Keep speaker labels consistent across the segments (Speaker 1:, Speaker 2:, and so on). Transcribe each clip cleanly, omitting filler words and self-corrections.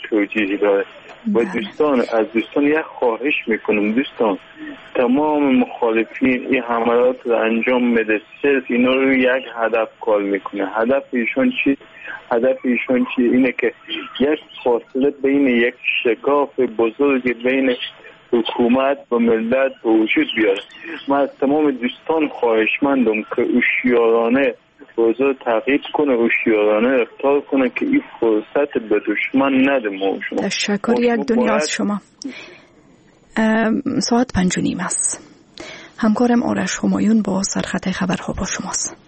Speaker 1: توجیهی داره. و دوستان از دوستان یک خواهش میکنم، دوستان تمام مخالفین این حملات رو انجام میده، صرف اینا رو یک هدف کار میکنه. هدف ایشون اینه که یک فاصله بین، یک شکاف بزرگ بین حکومت و ملت به وجود بیاره. من از تمام دوستان خواهشمندم که هوشیارانه اوضاع تعقیب کنه، هوشیارانه رفتار کنه که این فرصت به دشمن نده. ما شما
Speaker 2: تشکر. یک دنیا از شما. ساعت 5:30 است. همکارم آرش همایون با سرخط خبرها با شماست.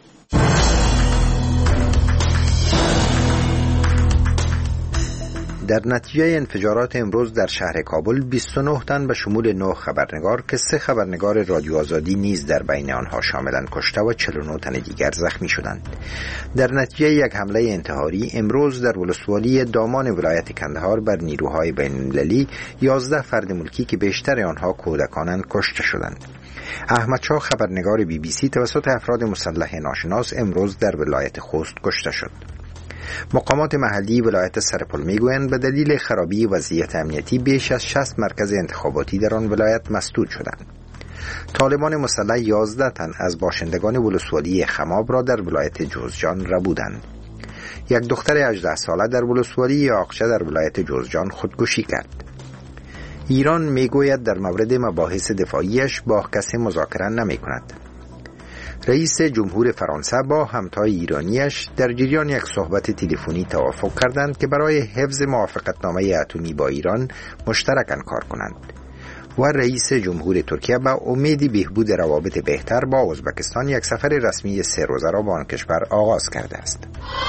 Speaker 3: در نتیجه انفجارات امروز در شهر کابل 29 تن به شمول 9 خبرنگار که 3 خبرنگار رادیو آزادی نیز در بین آنها شاملند کشته و 49 تن دیگر زخمی شدند. در نتیجه یک حمله انتحاری امروز در ولسوالی دامان ولایت کندهار بر نیروهای بین‌المللی 11 فرد ملکی که بیشتر آنها کودکانند کشته شدند. احمد شاه خبرنگار BBC توسط افراد مسلح ناشناس امروز در ولایت خوست کشته شد. مقامات محلی ولایت سرپل میگویند به دلیل خرابی وضعیت امنیتی بیش از 60 مرکز انتخاباتی در آن ولایت مسدود شدند. طالبان مسلح 11 تن از باشندگان ولسوالی خماب را در ولایت جوزجان ربودند. یک دختر 18 ساله در ولسوالی یاقچه در ولایت جوزجان خودکشی کرد. ایران میگوید در مورد مباحث دفاعیش با کسی مذاکره نمی کند. رئیس جمهور فرانسه با همتای ایرانیش در جریان یک صحبت تلفنی توافق کردند که برای حفظ موافقتنامه اتمی با ایران مشترکاً کار کنند. و رئیس جمهور ترکیه با امید بهبود روابط بهتر با ازبکستان یک سفر رسمی 3 روزه را به آن کشور آغاز کرده است.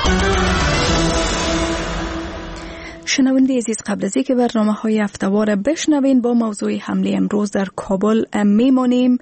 Speaker 2: شنونده عزیز، قبل از اینکه برنامه‌های هفته‌وار بشنوین با موضوع حمله امروز در کابل میمانیم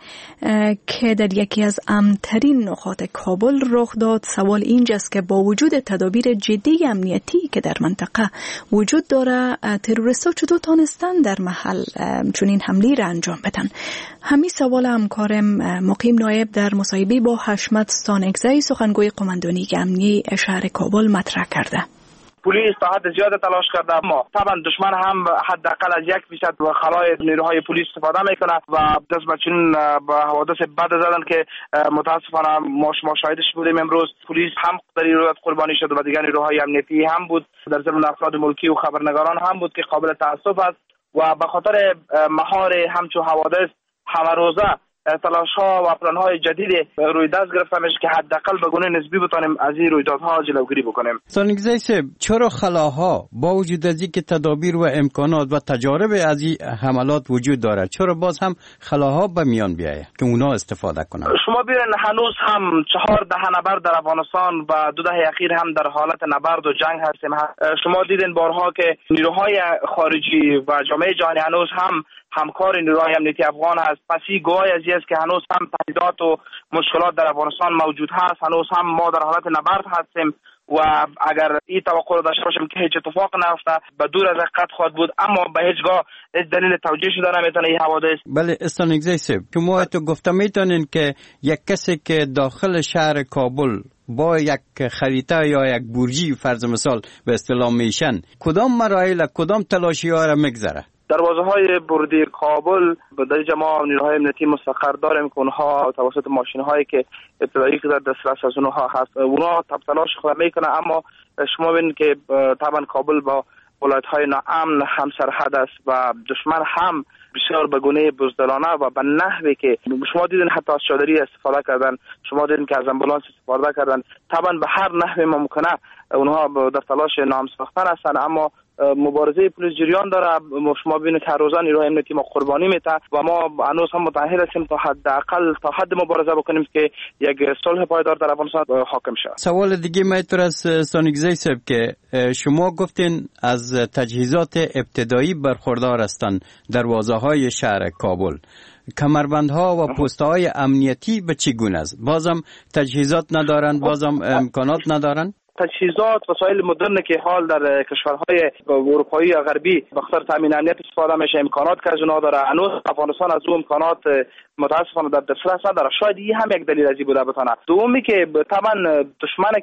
Speaker 2: که در یکی از امن‌ترین نقاط کابل رخ داد. سوال اینجاست که با وجود تدابیر جدی امنیتی که در منطقه وجود داره، تروریست‌ها چطور تانستن در محل چنین حمله را انجام بدن؟ همین سوال همکارم مقیم نایب در مصاحبه با حشمت ستانکزی سخنگوی قماندانی امنیتی شهر کابل مطرح کرده.
Speaker 4: پلیس تا حد زیاد تلاش کرده، اما طبعا دشمن هم حداقل از 1% خلای نیروهای پلیس استفاده میکنه و دست به چنین حوادث بد زدن که متاسفانه ما شاهدش بودیم. امروز پلیس هم در این رویداد قربانی شد و دیگر نیروهای امنیتی هم بود، در ضمن افراد ملکی و خبرنگاران هم بود که قابل تاسف است و به خاطر مهار همچون حوادث همه روزه تلاش‌ها و پلان‌های جدید روی دست گرفته میشه که حداقل به گونه نسبی بتونیم از این رویدادها جلوگیری بکنیم.
Speaker 5: ستانکزی صاحب، چرا خلاها با وجود از اینکه تدابیر و امکانات و تجارب از این حملات وجود داره، چرا باز هم خلاها به میان بیایه که اونا استفاده کنن؟
Speaker 4: شما ببینید هنوز هم 4 دهه نبرد در افغانستان و 2 دهه اخیر هم در حالت نبرد و جنگ هستیم. شما دیدین بارها که نیروهای خارجی و جامعه جهانی هنوز هم همکار نیروهای امنیتی افغان هست. پس این گواهی از است که هنوز هم تهدیدات و مشکلات در افغانستان موجود هست. هنوز هم ما در حالت نبرد هستیم و اگر این توقع رو داشته باشیم که هیچ اتفاق نیفته به دور از حقیقت خواهد بود، اما به هیچگاه دلیل توجیه شده نمیتونه این حوادث.
Speaker 5: بله ستانکزی صاحب، شما تو گفته میتونین که یک کسی که داخل شهر کابل با یک خریطه یا یک برجی فرض مثال به اصطلاح میشن، کدام مراحل کدام تلاشی ها را میگذره؟
Speaker 4: دروازه‌های ورودی کابل به درجه ما نیروهای امنیتی مستقر داریم که اونها توسط ماشین‌هایی که ابتدایی که در دسترس از اونها هست اونها تلاش خود میکنه، اما شما ببینید که طبعا کابل با ولایت‌های ناامن هم سرحد است و دشمن هم بسیار به گونه بزدلانه و به نحوی که شما دیدین حتی از چادری استفاده کردن، شما دیدین که از امبولانس استفاده کردن. طبعا به هر نحوی ممکنه اونها در تلاش نام ساختن هستن، اما مبارزه پلیس جریان داره. شما ببینید هر روزا نیروهای امنیتی ما قربانی میده و ما هنوز هم متعهد هستیم تا حداقل تا حد مبارزه بکنیم که یک صلح پایدار در افغانستان حاکم شه.
Speaker 5: سوال دیگه میتونه از ستانکزی صاحب که شما گفتین از تجهیزات ابتدایی برخوردار هستند دروازه‌های شهر کابل، کمربندها و پست‌های امنیتی به چی گونه است؟ بازم تجهیزات ندارن، بازم امکانات ندارن؟
Speaker 4: تجهیزات وسایل مدرن که حال در کشورهای اروپایی یا غربی بخاطر تامین امنیت استفاده میشه، امکانات که از اونها داره، هنوز افغانستان از اون امکانات متاسفانه در دسترس نداره. شاید این هم یک دلیل از این بوده بتونه. دومی که طبعا دشمنی که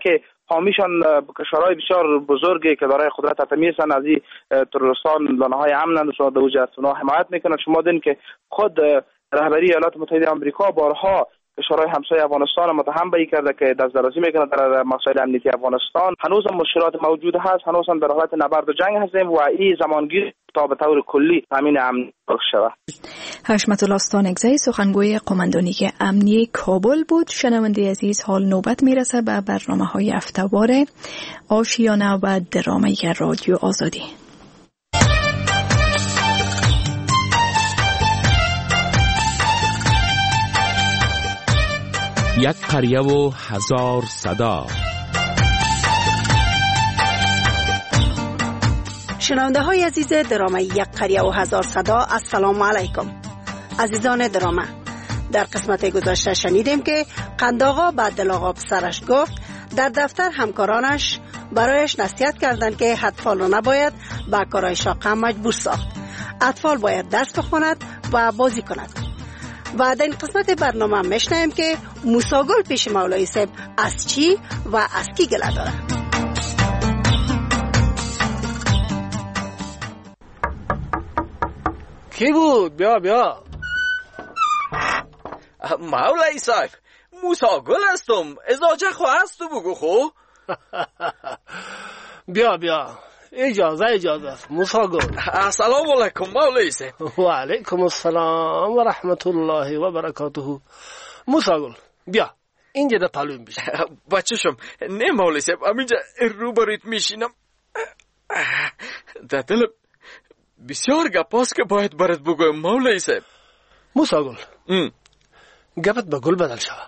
Speaker 4: حامیشان کشورهای بسیار بزرگی که دارای قدرت اتمی هستند از این تروریستان لانه‌های امنند و شما دوجه از اونها حمایت میکنند. شما دین که خود رهبری ایالات متحده آمریکا بارها کشورهای همسایه افغانستان متهم به کرده که دسترسی میکنه در مسائل امنیتی افغانستان. هنوز هم مشکلات موجود هست، هنوز هم در حالت نبرد و جنگ هستیم و این زمانگیر تا به طور کلی تامین امن شود.
Speaker 2: حشمت الله استانکزی سخنگوی قماندانی امنیتی کابل بود. شنونده عزیز، حال نوبت میرسه به برنامه‌های هفته‌وار آشیانه و درامه رادیو آزادی.
Speaker 6: یک قریه و هزار صدا.
Speaker 7: شنونده های عزیز درامه یک قریه و هزار صدا، السلام علیکم. عزیزان درامه، در قسمت گذشته شنیدیم که قندآقا به دلاغا پسرش گفت در دفتر همکارانش برایش نصیحت کردند که اطفال را نباید به کارهای شاقه مجبور ساخت. اطفال باید درس بخواند و بازی کند. و در این قسمت برنامه میشنویم که موسی گل پیش مولوی صاحب از چی و از کی گله داره.
Speaker 8: کی بود؟ بیا
Speaker 9: مولوی صاحب، موسی گل هستم. ازاجه خو هست تو بگو خو.
Speaker 8: بیا اجازه است موسی گل.
Speaker 9: السلام علیکم مولوی صاحب.
Speaker 8: و علیکم السلام و رحمت الله و برکاته. موسی گل بیا اینجا در پلویم بیش.
Speaker 9: بچه‌شم نه مولوی صاحب، همینجا روبرویت میشینم. در دلم بسیار گپاست که باید برات بگویم مولوی صاحب.
Speaker 8: موسی گل گپت به گل بدل شود.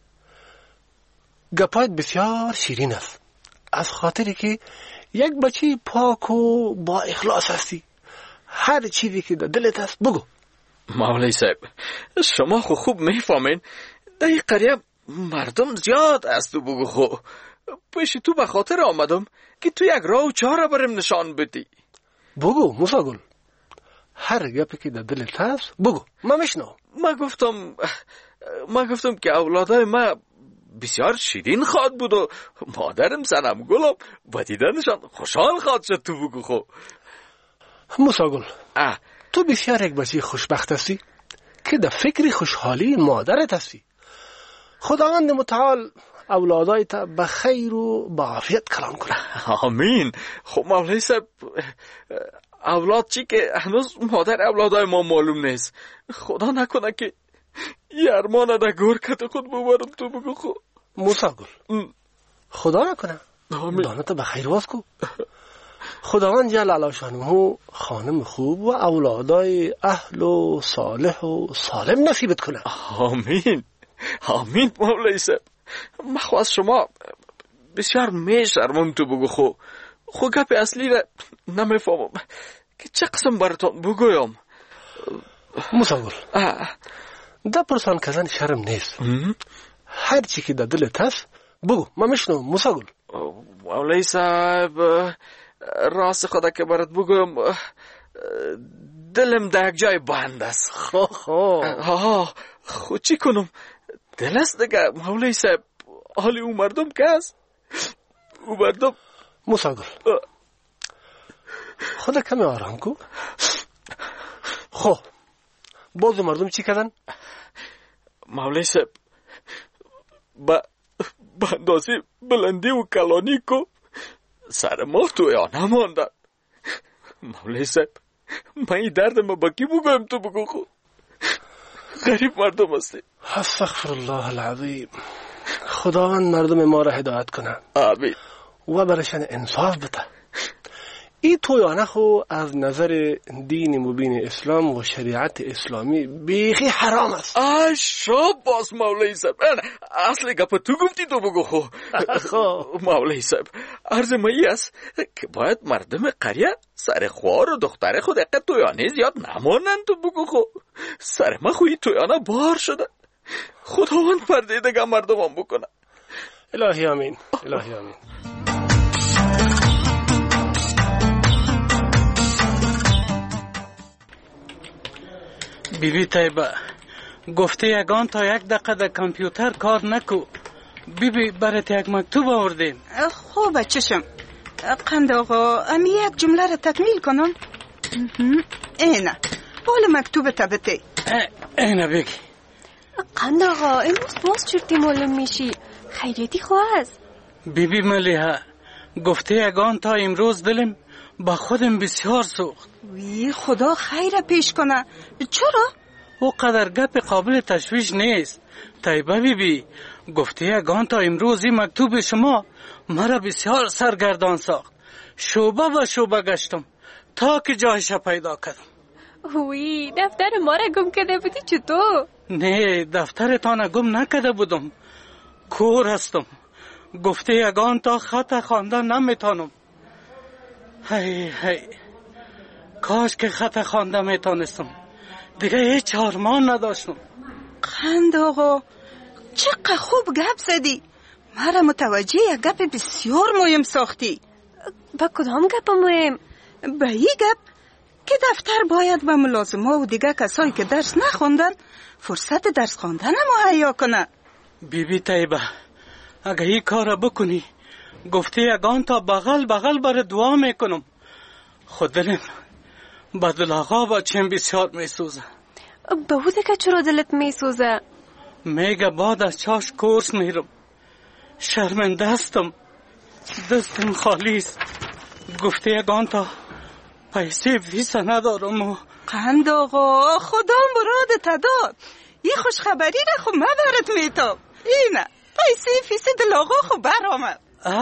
Speaker 8: گپایت بسیار شیرین است، از خاطری که یک بچه پاک و با اخلاص هستی. هر چیزی که در دلت هست بگو.
Speaker 9: مولوی صاحب شما خوب میفهمین در این قریه مردم زیاد است تو بگو خو. پیش تو به خاطر آمدم که تو یک راه و چاره برم نشان بدی.
Speaker 8: بگو موسی گل، هر گپی که در دلت هست بگو، من میشنوم.
Speaker 9: ما گفتم که اولادای ما بسیار شیرین خواد بود و مادرم سنم گلم با دیدنشان خوشحال خواد شد تو بگو خو.
Speaker 8: موسی گل تو بسیار یک بچه خوشبخت هستی که در فکر خوشحالی مادرت هستی. خداوند متعال اولادای تا به خیر و به عافیت کلان کنه.
Speaker 9: آمین. خب مولوی صاحب اولاد چی که هنوز مادر اولادای ما معلوم نیست. خدا نکنه که یه ارمان در گرکت خود ببرم تو بگو خو.
Speaker 8: موسی گل خدا نکنه. دانت به خیر واس کو. خداوند جل شانه خانم خوب و اولادای اهل و صالح و سالم نصیبت کنه.
Speaker 9: آمین مولوی صاحب. من خواست شما بسیار میشرمم تو بگو خو گپ اصلی را نمیفهمم که چه قسم براتون بگویم.
Speaker 8: موسی گل در پرسان کردن شرم نیست. هر چی که در دلت هست بگو، من میشنوم. موسی گل
Speaker 9: مولوی صاحب راست خدا که برات بگویم دلم در یک جای بند است. خو چی کنم؟ دل است دیگه مولوی صاحب. حالی او مردم که است او مردم.
Speaker 8: موسی گل خدا کمی آرام کو. خب باز مردم چی کردن؟
Speaker 9: مولوی صاحب با اندازه بلندی و کلانی کو سر ما تو یا نماندن. مولوی صاحب من این دردم با کی بگویم تو بگو خو. غریب مردم هستی.
Speaker 8: استغفر الله العظیم. خداوند مردم ما را هدایت کنه.
Speaker 9: آمین.
Speaker 8: و برشان انصاف بده. این تویانه خو از نظر دین مبین اسلام و شریعت اسلامی بیخی حرام است.
Speaker 9: شاباس مولوی صاحب. اصل گپ تو گفتی تو بگو خو. مولوی صاحب عرض مایی است که باید مردم قریه سر خوار و دختر خود اقه تویانه زیاد نمانند تو بگو خو. سر ما خوی تویانه بار شده. خداوند پرده دیگه مردم هم بکنه.
Speaker 8: الهی آمین. الهی آمین.
Speaker 10: بیبی طیبه گفته یگان تا یک دقیقه در کامپیوتر کار نکو.
Speaker 8: بیبی برات یک مکتوب آوردیم.
Speaker 10: خوبه چشم. قند آقا امی یک جمله را تکمیل کنم. اینه حال مکتوب تبته.
Speaker 8: اینه بگی.
Speaker 11: قند آقا امروز باز چرتی معلوم میشی، خیریتی خواست.
Speaker 8: بیبی ملیحه گفته یگان تا امروز دلم با خودم بسیار سوخت.
Speaker 10: وی خدا خیر پیش کنه. چرا؟
Speaker 8: او قدر گپ قابل تشویش نیست. طیبه بیبی گفته یگان تا امروز این مکتوب شما مرا بسیار سرگردان ساخت. شعبه و شعبه گشتم تا که جایش پیدا کردم.
Speaker 11: وی دفتر ما را گم کرده بودی چطور؟
Speaker 8: نه دفتر تان گم نکرده بودم، کور هستم. گفته یگان تا خط خواندن نمیتانم. هی کاش که خط خوانده میتونستم، دیگه هیچ آرمان نداشتم.
Speaker 10: قند آقا چقدر خوب گپ زدی، مرا متوجه یک گپ بسیار مهم ساختی.
Speaker 11: با کدام گپ مهم؟
Speaker 10: با این گپ که دفتر باید به ملازمه و دیگه کسایی که درس نخوندن فرصت درس خواندن مهیا کنه.
Speaker 8: بیبی طیبه اگه این کار بکنی گفته یگان تا بغل بر دعا میکنم. خود دلم بدل آقا با چیم بسیار میسوزه.
Speaker 11: بوده که چرا دلت میسوزه؟
Speaker 8: میگه بعد از چاش کورس میرم، شرمنده هستم، دستم خالی است. گفته یگان تا پیسه ویسه ندارم و...
Speaker 10: قند آقا خدا مرادت داد، این خوشخبری را خب مبرت میتاب. اینه پیسه فیسه دل آقا خب برآمد.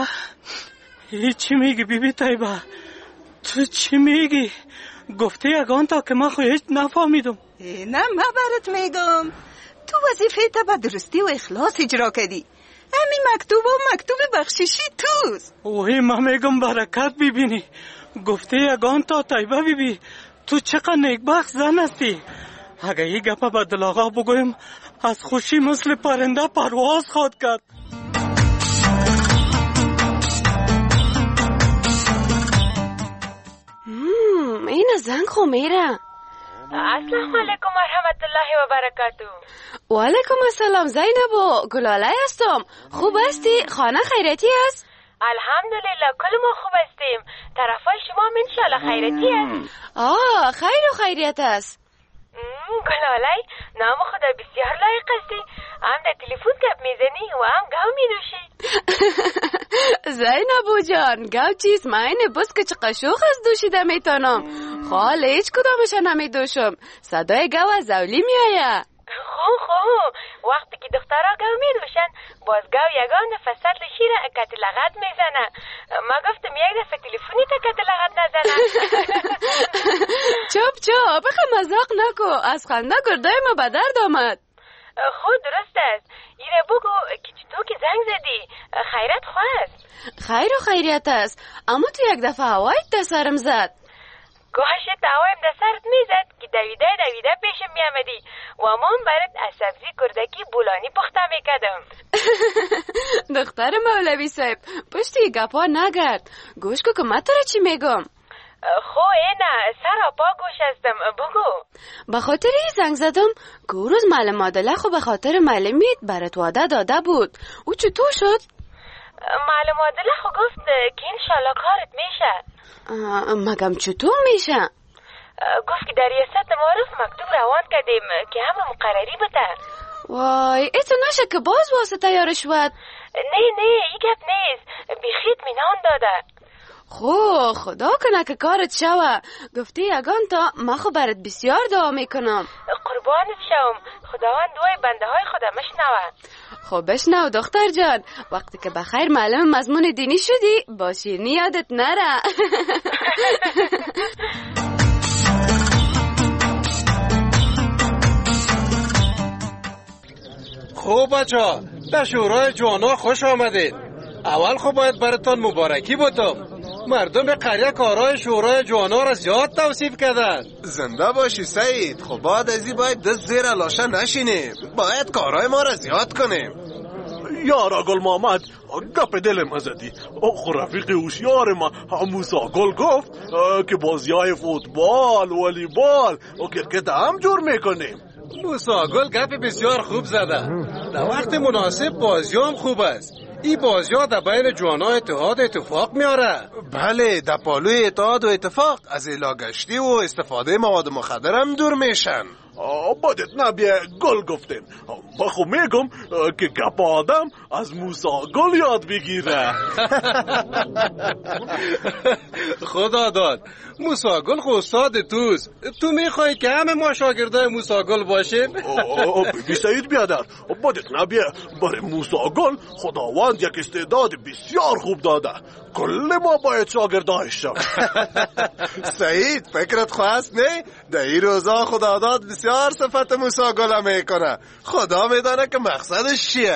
Speaker 8: چی میگی بیبی طیبه؟ تو چی میگی؟ گفته یگان تا که من خو هیچ نفهمیدم.
Speaker 10: نه مبرت میگم، تو وظیفه تا به درستی و اخلاص اجرا کردی. همین مکتوب بخششی توست.
Speaker 8: اوه من میگم برکت ببینی. گفته یگان تا طیبه بیبی تو چقدر نیکبخت زن هستی. اگه این گپا به دل آقا بگویم از خوشی مثل پرنده پرواز خواهد کرد.
Speaker 11: این زنگ خو میره.
Speaker 12: السلام علیکم و رحمت الله و برکاته.
Speaker 11: و علیکم السلام زینب و گلاله هستم. خوب هستی؟ خانه خیرتی است؟
Speaker 12: الحمدلله کل ما خوب هستیم. طرفای شما هم انشالله خیرتی است؟
Speaker 11: خیر و خیریت است.
Speaker 12: گلاله نام خدا بسیار لایق هستی، هم در تلفن گپ میزنی و هم گاو می‌نوشی.
Speaker 11: زینبو جان گاو چیست؟ من بس که چقدر شوخ از دوشیده میتونم. خاله هیچ کدامش نمیدوشم، صدای گاو از اولی میآید.
Speaker 12: خو وقتی که دخترها گاو میدوشن باز گاو یگان فصل شیر کت لغت میزنه. ما گفتم یک دفعه تلفنی تا کت لغت نزنه.
Speaker 11: چپ بخه مزاق نکو، از خنده گردای ما به درد آمد.
Speaker 12: خود درست است. ایره بگو که تو که زنگ زدی خیرت خواست؟
Speaker 11: خیر و خیریت است، اما تو یک دفعه هوایت در سرم زد.
Speaker 12: گوشت هوایم در سرت میزد که دویده پیشم میامدی و من برات از سبزی کردکی بولانی پخته میکردم.
Speaker 11: دختر مولوی صاحب پشتی گپا نگرد، گوش که من تو را چی میگم.
Speaker 12: خو اینه سر پا گوش هستم، بگو.
Speaker 11: به خاطر این زنگ زدم که او روز معلم عادله خو به خاطر معلمیت برات وعده داده بود. او چطور شد؟
Speaker 12: معلم عادله خو گفت که انشالله کارت میشه.
Speaker 11: مگم چطور میشه؟
Speaker 12: گفت که در ریاست معارف مکتوب روان کردیم که همه مقرری بده.
Speaker 11: وای ایتو نشه که باز واسطه یا رشوت؟
Speaker 12: نه ای گپ نیست، بیخی اطمینان داده.
Speaker 11: خدا کنه که کارت شوه. گفتی یگان تا من خو برات بسیار دعا میکنم.
Speaker 12: قربانت شوم، خداوند دوای بنده های خدا مشنوه.
Speaker 11: خب بشنو دختر جان، وقتی که بخیر معلم مضمون دینی شدی با شیرینی یادت نره.
Speaker 13: خوب بچه در شورای جوانا خوش آمدید. اول خب باید براتون مبارکی بودم. مردم قریه کارهای شورای جوانا را زیاد توصیف کردن.
Speaker 14: زنده باشی سعید. خب بعد از این باید دست زیر لاشه نشینیم، باید کارهای ما را زیاد کنیم.
Speaker 15: یارا گل محمد گپ دلم زدی. خو رفیق هوشیار ما موسی گل گفت که بازیای فوتبال، والیبال و کرکت هم جور میکنیم.
Speaker 13: موسی گل گپ بسیار خوب زده. در وقت مناسب بازی هم خوب است. این بازی ها در بین جوانا اتحاد اتفاق میاره.
Speaker 14: بله، در پالوی اتحاد و اتفاق از ایلاگشتی و استفاده مواد مخدر هم دور میشن.
Speaker 15: بدت نبیه گل گفتین. بخو میگم که گپ آدم از موسی گل یاد بگیره.
Speaker 13: خدا داد، موسی گل خو استاد توست. تو میخوای که همه ما شاگردای موسی گل باشیم؟
Speaker 15: بی سعید بیادر، بدت نبیه برای موسی گل خداوند یک استعداد بسیار خوب داده. کل ما باید شاگردایش شد.
Speaker 14: سعید فکرت خواست نه؟ در این روزا خدا داد بسیار صفت موسی گل میکنه. خدا میدانه که مقصدش چیه.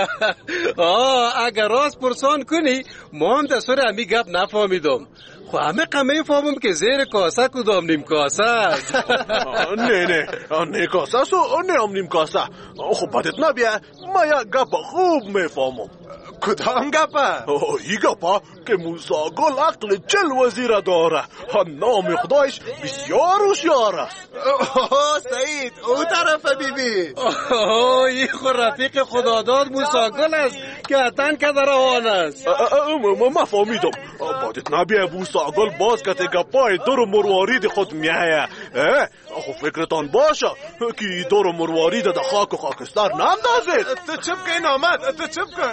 Speaker 13: اگر راست پرسان کنی ما هم دستور همی گپ نفهمیدم. خو همه قمه فهمم که زیر کاسه کدام نیم کاسه است.
Speaker 15: نه کاسه است و نه هم نیم کاسه. خب بدت نبیه ما یک گپ خوب میفهمم.
Speaker 14: کدام گپه؟
Speaker 15: این گپه که موسی گل عقل 40 وزیره داره. نام خدایش بسیار هوشیار است.
Speaker 14: سعید او طرف بیبی.
Speaker 13: این خو رفیق خداداد موسی گل است که حتن که در آن است.
Speaker 15: ما فهمیدم. بدت نبیه موسی گل باز که گپای دور مروارید خود میایه. خب فکرتان باشه که دور مروارید در خاک و خاکستر نندازید.
Speaker 14: تو چپ که نامد، تو چپ که.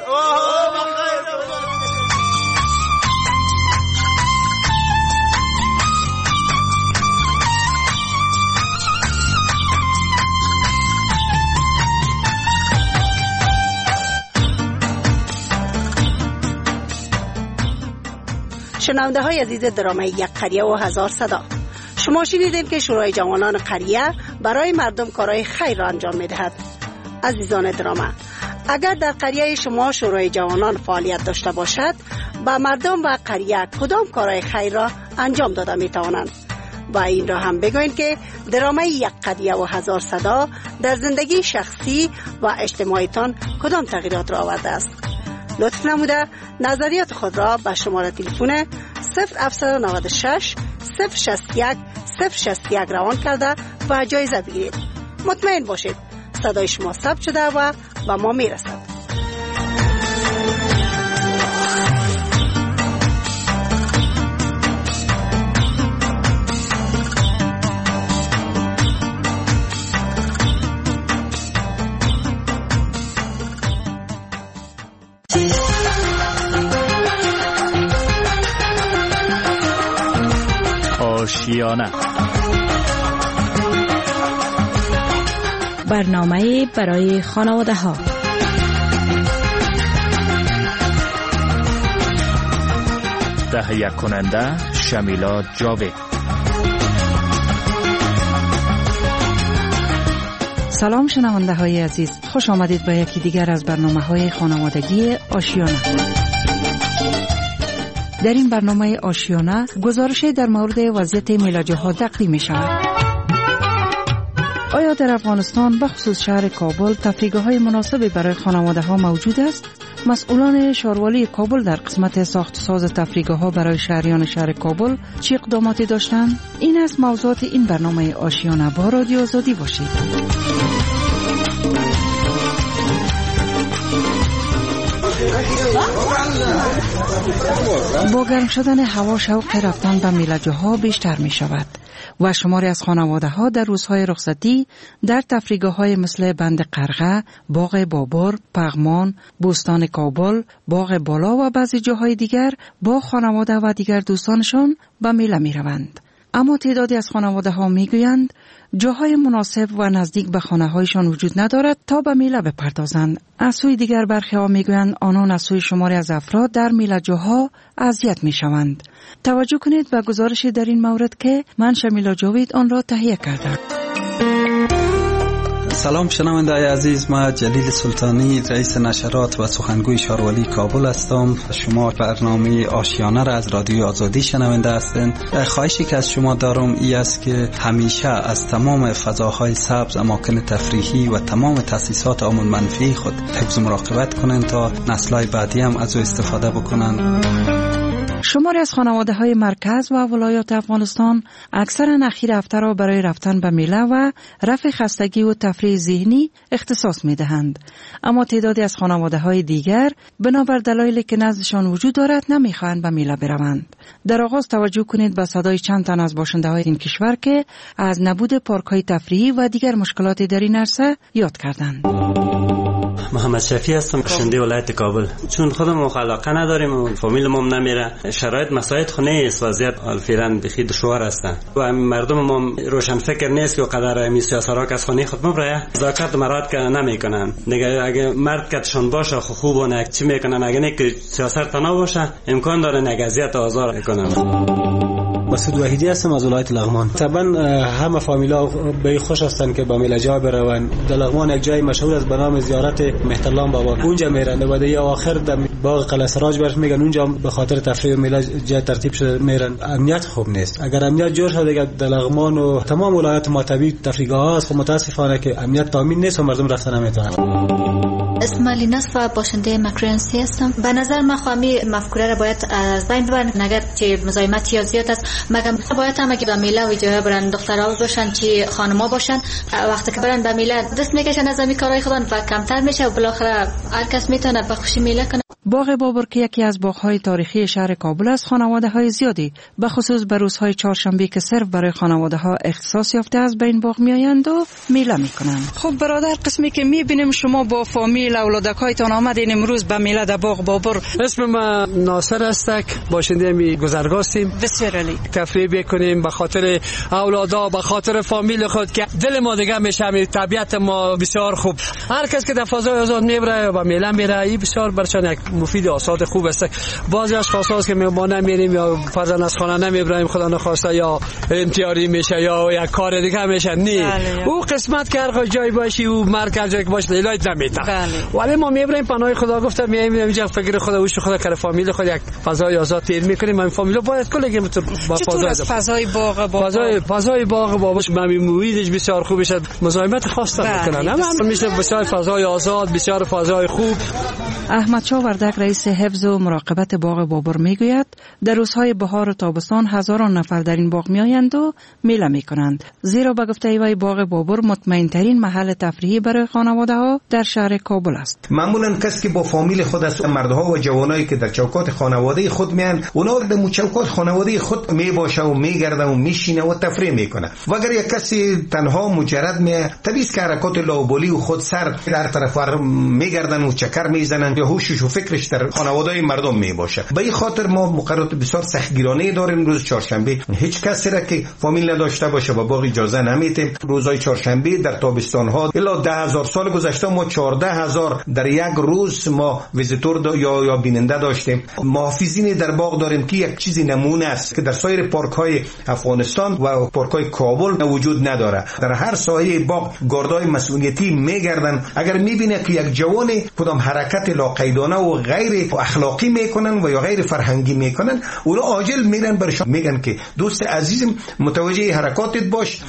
Speaker 7: شنونده های عزیز درامه یک قریه و هزار صدا، شما شنیدید که شورای جوانان قریه برای مردم کارهای خیر را انجام می دهد. عزیزان درامه، اگر در قریه شما شورای جوانان فعالیت داشته باشد، با مردم و قریه کدام کارهای خیر را انجام داده می توانند؟ و این را هم بگویید که درامه یک قریه و هزار صدا در زندگی شخصی و اجتماعیتان کدام تغییرات را آورده است. لطف نموده نظریات خود را به شماره تلفن 0796 061 061 روان کرده و جایزه بگیرید. مطمئن باشید صدای شما ثبت شده و به ما میرسد.
Speaker 6: آشیانه،
Speaker 2: برنامه برای خانواده ها.
Speaker 6: تهیه کننده شمیلا جاوید.
Speaker 16: سلام شنونده های عزیز، خوش آمدید به یکی دیگر از برنامه های خانوادگی آشیانه. در این برنامه آشیانه گزارشی در مورد وضعیت میلاجه ها تقدیم می شود. آیا در افغانستان به خصوص شهر کابل تفریحگاه های مناسبی برای خانواده ها موجود است؟ مسئولان شهروالی کابل در قسمت ساخت و ساز تفریحگاه ها برای شهریان شهر کابل چه اقداماتی داشتند؟ این است موضوعات این برنامه آشیانه. با رادیو آزادی باشید. با گرم شدن هوا شوق رفتن به میله‌جوها ها بیشتر می شود و شماری از خانواده ها در روزهای رخصتی در تفریحگاه های مثل بند قرغه، باغ بابر، پغمان، بوستان کابل، باغ بالا و بعضی جاهای دیگر با خانواده و دیگر دوستانشان به میله می روند. اما تعدادی از خانواده ها می گویند جاهای مناسب و نزدیک به خانه هایشان وجود ندارد تا به میله بپردازند. از سوی دیگر برخی ها می گویند آنان از سوی شماری از افراد در میله جاها اذیت می شوند. توجه کنید به گزارش در این مورد که من شمیلا جاوید آن را تهیه کردم.
Speaker 17: سلام شنونده عزیز، ما جلیل سلطانی رئیس نشرات و سخنگوی شهروالی کابل هستم. شما برنامه آشیانه را از رادیو آزادی شنونده هستند. خواهشی که از شما دارم ای است که همیشه از تمام فضاهای سبز، اماکن تفریحی و تمام تأسیسات عامل منفی خود حفظ و مراقبت کنند تا نسل‌های بعدی هم از او استفاده بکنند.
Speaker 16: شماری از خانواده‌های مرکز و ولایات افغانستان اکثرا اخیر هفته را برای رفتن به میله و رفع خستگی و تفریح ذهنی اختصاص می‌دهند. اما تعدادی از خانواده‌های دیگر بنابر دلایلی که نزدشان وجود دارد نمی‌خواهند به میله بروند. در آغاز توجه کنید به صدای چند تن از باشنده‌های این کشور که از نبود پارک‌های تفریحی و دیگر مشکلاتی در این عرصه یاد کردند.
Speaker 18: محمد شفیع هستم، باشنده ولایت کابل. چون خودمون علاقه نداریم و فامیلمون نمیره، شرایط مساعد خونه است، وضعیت الفیران بخی دشوار است و مردم ما روشن فکر نیست که قدر امی سیاسرا از خونه خود مبره زاکات مراد که نمیکنن. دیگه اگه مرد کتشون باشه خوب و نه چی میکنن، اگه نه که سیاست تنها باشه امکان داره نگازیت آزار کنن.
Speaker 19: مسعود وحیدی هستم از ولایت لغمان. طبعا همه فامیلا به خوش هستن که با میله جا برون. در لغمان یک جای مشهور است به نام زیارت مهترلام بابا، اونجا میرن و در آخر در باغ قلعه سراج برش میگن اونجا به خاطر تفریح میله جای ترتیب شده میرن. امنیت خوب نیست. اگر امنیت جور شد دیگه در لغمان و تمام ولایات ما طبیعی تفریحگاه هست، خب متاسفانه که امنیت تامین نیست و مردم رفتن نمیتونن.
Speaker 20: اسم علی نصف، باشنده مکرنسی هستم. به نظر من خواهی مفکوره را باید از بین ببرن. نگر که مزاحمت یا زیاد است، مگم باید هم اگه به میله و جای برن دخترها باشن چی خانما باشن، وقتی که برن به میله دست میکشن از همین کارهای خودن و کمتر میشه و بالاخره هر کس میتونه به خوشی میله کنه.
Speaker 16: باغ بابر که یکی از باغ‌های تاریخی شهر کابل است، خانواده‌های زیادی به خصوص به روزهای چهارشنبه که صرف برای خانواده‌ها اختصاص یافته از بین باغ میآیند و میله میکنند.
Speaker 21: خب برادر، قسمی که میبینیم شما با فامیل اولادکایتان آمدین امروز به میله در باغ بابر.
Speaker 22: اسم من ناصر استک، باشنده می گذرگاستیم.
Speaker 21: بسیار عالی.
Speaker 22: تفریح بکنیم به خاطر اولادا، به خاطر فامیل خود که دل ما دیگه میشه، طبیعت ما بسیار خوب. هر کس که در فضای آزاد میبره و میله میره، این بسیار برشان یک مفید آساد خوب است. بعضی از خاصاست که ما نمیریم یا فرزند از خانه نمیبریم، خدا نخواسته یا امتیاری میشه یا یک کار دیگه میشه. او قسمت که هر جای باشی او مرکز جای باشه علاج نمیده. ولی ما میبریم پناه خدا گفته میایم اینجا فکر خدا وش خدا کار فامیل خود یک فضای آزاد تیر میکنیم. من فامیل باید کلی با
Speaker 21: فضای باغ
Speaker 22: فضای باغ باباش محیطش بسیار خوب است، مزاحمت خاص نمیکنن. اما میشه بسیار فضای آزاد، بسیار فضای خوب.
Speaker 16: احمد شاه وردک رئیس حفظ و مراقبت باغ بابر میگوید در روزهای بهار و تابستان هزاران نفر در این باغ میآیند و میله میکنند، زیرا به گفته وی باغ بابر مطمئن ترین محل تفریحی برای خانواده ها در شهر کابل است.
Speaker 23: معمولا کسی که با فامیل خود است، مردها و جوانایی که در چوکات خانواده خود میان، اونا در چوکات خانواده خود میباشه و میگرده و میشینه و تفریح میکنه. و اگر یک کسی تنها مجرد میه، طبیعی است که حرکات لاابالی و خود سر در طرف میگردن و چکر میزنن یا هوشش و فکرش در خانواده مردم میباشه. به این خاطر ما مقررات بسیار سختگیرانه داریم. روز چهارشنبه هیچ کسی را که فامیل نداشته باشه با باغ اجازه نمیدیم. روزهای چهارشنبه در تابستان ها الا 10,000 سال گذشته ما 14,000 در یک روز ما ویزیتور یا بیننده داشتیم. محافظین در باغ داریم که یک چیزی نمونه است که در سایر پارک های افغانستان و پارک های کابل وجود نداره. در هر ساحه باغ گاردای مسئولیتی میگردن. اگر میبینه که یک جوان کدام حرکت لاقیدانه و غیر اخلاقی میکنن و یا غیر فرهنگی میکنن، اونا عاجل میرن برشان میگن که دوست عزیزم متوجه حرکاتت باش.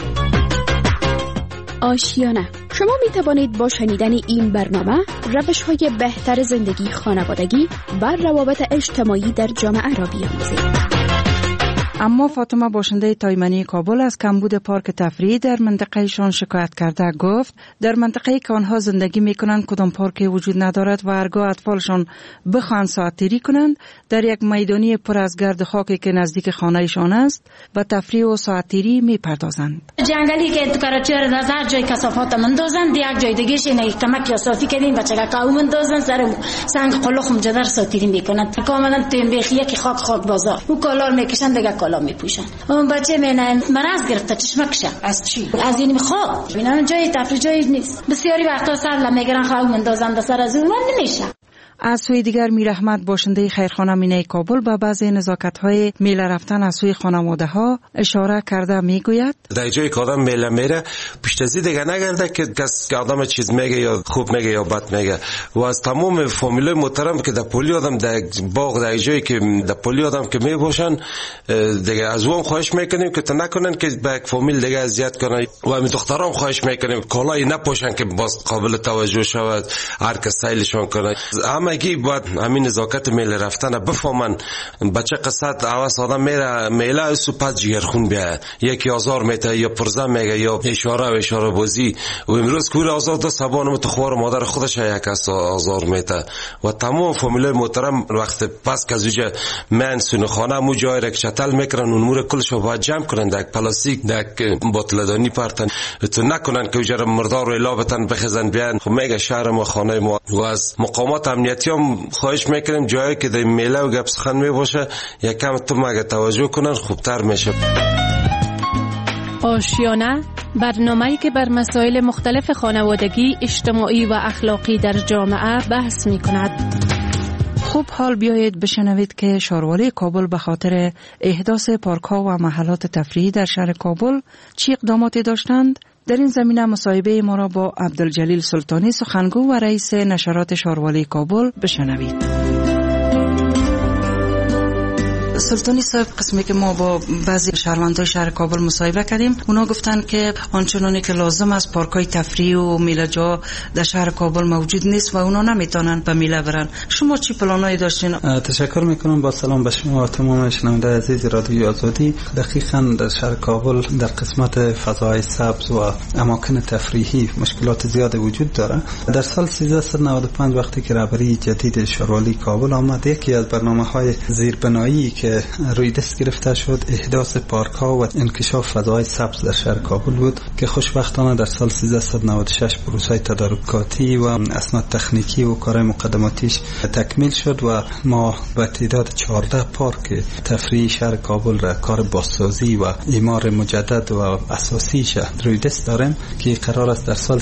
Speaker 24: آشیانه. شما می توانید با شنیدن این برنامه روش‌های بهتر زندگی خانوادگی و روابط اجتماعی در جامعه را بیاموزید.
Speaker 16: اما فاطمه باشنده تایمنی کابل از کمبود پارک تفریحی در منطقهشان شکایت کرده. گفت در منطقه‌ای که آنها زندگی میکنند کدام پارکی وجود ندارد و هرگاه اطفالشان بخواهند ساعت‌تیری کنند در یک میدانی پر از گرد خاکی که نزدیک خانه‌شان است و تفریح و ساعت‌تیری میپردازند.
Speaker 25: جنگلی که تو کراچی را از هر جای کثافات مندازند، یک جای دیگه شینه کمک یا صافی کردیم بچه‌ها مندازند سر سنگ قلخ مجدر ساعت‌تیری میکنند. کاملا تنبیخیه که خاک بازار او کالار میکشند دیگه کالا میپوشن. اون بچه منن مرض گرفته چشمکشه. از چی؟ از این خواب. اینا جای تفریح جایی نیست. بسیاری وقتا سر میگیرن خواب مندازن سر از اون نمیشه.
Speaker 16: از سوی دیگر میر احمد باشنده خیرخانه مینه کابل با بعضی نزاکت‌های میله رفتن از سوی خانواده‌ها اشاره کرده. میگوید
Speaker 26: در جایی که آدم میله میره پیش از این دیگه نگرده که کس که آدم چیز میگه یا خوب میگه یا بد میگه. و از تمام فامیلای محترم که در پلی آدم در باغ در جایی که در پلی آدم که میباشن دیگه از اون خواهش میکنیم که تا نکنن که به یک فامیل دیگه اذیت کنن. و همین دخترام خواهش میکنیم کالای نپوشن که باز قابل توجه شود، هر کس سیلشون کنه. همگی باید همین نزاکت میل رفتن بفهمن. بچه قصد عوض آدم میره میله اسو پس جگرخون بیاید، یکی آزار میته یا پرزه میگه یا اشاره بازی. و امروز کور آزار ده سبان متخوار مادر خودش یک آزار میته و تمام فامیلای محترم وقت پس که زوجه من سونخانه مو جای رک چتل میکنن اون مور کلشو باید جمع کنن در پلاستیک در بطلدانی پرتن تو نکنن که اجاره مردار رو الا بتن بخزن بیان. خب میگه شهر ما خانه ما و از مقامات امنیتی هم خواهش میکنیم جایی که در میله و گپ سخن میباشه یکم تو مگه توجه کنن خوبتر میشه.
Speaker 1: آشیانه برنامه‌ای که بر مسائل مختلف خانوادگی، اجتماعی و اخلاقی در جامعه بحث می‌کند.
Speaker 16: خوب حال بیایید بشنوید که شاروالی کابل به خاطر احداث پارک‌ها و محلات تفریحی در شهر کابل چی اقداماتی داشتند. در این زمینه مصاحبه ما را با عبدالجلیل سلطانی سخنگو و رئیس نشرات شاروالی کابل بشنوید. سلطانی صاحب، قسمی که ما با بعضی شهروندان شهر کابل مصاحبه کردیم، اونا گفتن که آنچنانی که لازم است پارکای تفریحی و میله‌جا در شهر کابل موجود نیست و اونا نمیتونن به میله برن. شما چی پلانایی داشتین؟
Speaker 17: تشکر میکنم. با سلام به شما و تمام شنونده عزیز رادیوی آزادی. دقیقاً در شهر کابل در قسمت فضای سبز و اماکن تفریحی مشکلات زیاد وجود داره. در سال 1395 وقتی که رهبری جدید شاروالی کابل آمد، یکی از برنامه‌های زیربنایی که روی دست گرفته شد احداث پارک ها و انکشاف فضای سبز در شهر کابل بود که خوشبختانه در سال 1396 پروسه تدارکاتی و اسناد تکنیکی و کارهای مقدماتیش تکمیل شد و ما به تعداد 14 پارک تفریحی شهر کابل را کار بازسازی و اعمار مجدد و اساسیش روی دست داریم که قرار است در سال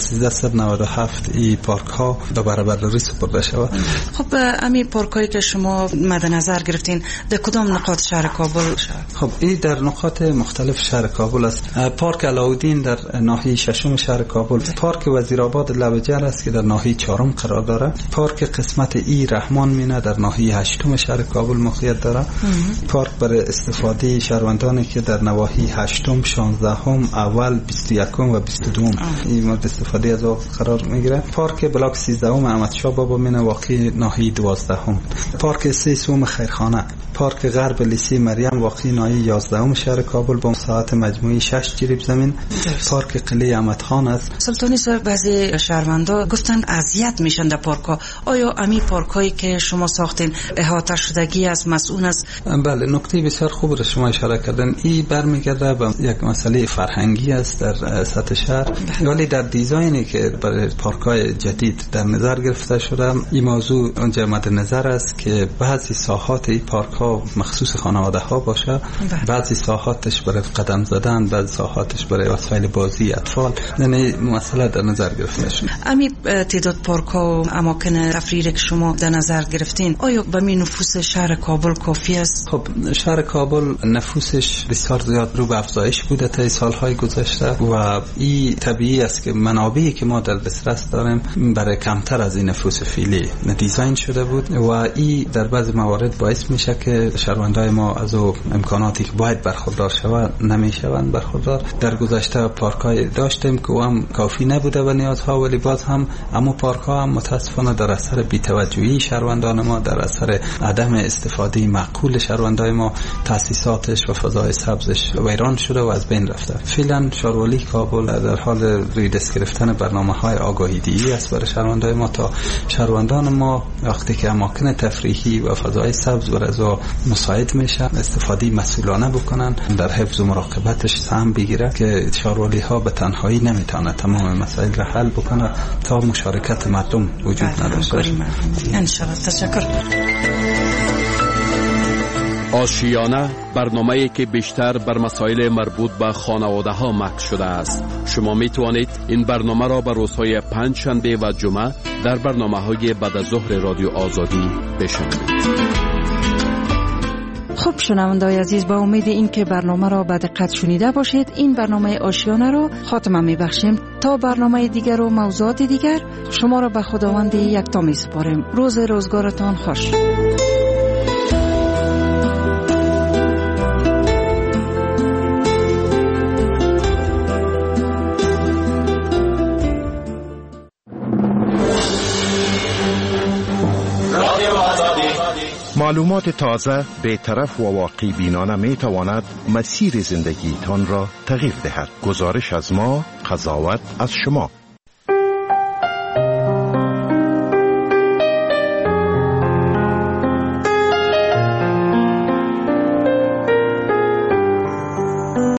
Speaker 17: 1397 این پارک ها به برابری سپرده شود.
Speaker 16: خب امی پارک هایی که شما مد نظر گرفتین در کدام نقاط شهر کابل؟
Speaker 17: خب این در نقاط مختلف شهر کابل است. پارک علاودین در ناحیه ششم شهر کابل، پارک وزیرآباد لبجر است که در ناحیه چهارم قرار داره، پارک قسمت ای رحمان مینه در ناحیه هشتم شهر کابل موقعیت داره، پارک برای استفاده شهروندانی که در نواحی هشتم، 16ام، اول، 21 و 22 این مورد استفاده از آن قرار میگیره. پارک بلاک 13 احمدشاه بابا مینه واقع ناحیه 12ام، پارک 3 خیرخانه، پارک غرب لیسی مریم واقعی ناحیه 11 شهر کابل با مساحت مجموعی 6 جریب زمین، پارک قلعه احمد خان است.
Speaker 16: سلطانی صاحب، بعضی شهروندا گفتن اذیت میشن در پارک‌ها. آیا امی پارکایی که شما ساختین احاطه شدگی از مسئول است؟
Speaker 17: بله، نکته بسیار خوب را شما اشاره کردن. این برمیگرده به یک مسئله فرهنگی است در سطح شهر، ولی در دیزاینی که برای پارک‌های جدید در نظر گرفته شده این موضوع اونجا مد نظر است که بعضی ساحات این پارک‌ها مخصوص خانواده ها باشه، بعضی ساحاتش برای قدم زدن، بعضی ساحاتش برای وسایل بازی اطفال. یعنی مسئله در نظر گرفته شده.
Speaker 16: امی تعداد پارک ها و اماکن تفریحی که شما در نظر گرفتین آیا به می نفوس شهر کابل کافی است؟
Speaker 17: خب شهر کابل نفوسش بسیار زیاد رو به افزایش بوده تا سالهای گذشته و این طبیعی است که منابعی که ما در دسترس داریم برای کمتر از این نفوس فعلی دیزاین شده بود و این در بعضی موارد باعث میشه که شهروندای ما از امکاناتی که باید برخوردار شوند نمیشوند برخوردار. در گذشته پارکای داشتیم که هم کافی نبوده و نیازها، ولی باز هم اما پارک‌ها هم متاسفانه در اثر بی‌توجهی شهروندان ما، در اثر عدم استفاده معقول شهروندای ما، تأسیساتش و فضای سبزش ویران شده و از بین رفته. فعلا شاروالی کابل در حال روی دست گرفتن برنامه‌های آگاهی‌دهی است برای شهروندای ما تا شهروندان ما وقتی که اماکن تفریحی و فضای سبز و رضا مساعد میشه استفاده مسئولانه بکنن، در حفظ و مراقبتش سهم بگیره که شاروالی ها به تنهایی نمیتونه تمام مسائل را حل بکنه تا مشارکت مردم وجود نداشته باشه.
Speaker 16: ان شاء الله. تشکر.
Speaker 3: آشیانه برنامه‌ای که بیشتر بر مسائل مربوط به خانواده ها مکس شده است. شما می توانید این برنامه را به روزهای پنج شنبه و جمعه در برنامه‌های بعد از ظهر رادیو آزادی بشنوید.
Speaker 16: خب شنونده‌های عزیز، با امید این که برنامه را به دقت شنیده باشید این برنامه آشیانه را خاتمه می‌بخشیم. تا برنامه دیگر و موضوعات دیگر شما را به خداوند یکتا می‌سپاریم. روز روزگارتان خوش.
Speaker 4: معلومات تازه، بی‌طرف و واقع بینانه می تواند مسیر زندگیتان را تغییر دهد. گزارش از ما، قضاوت از شما.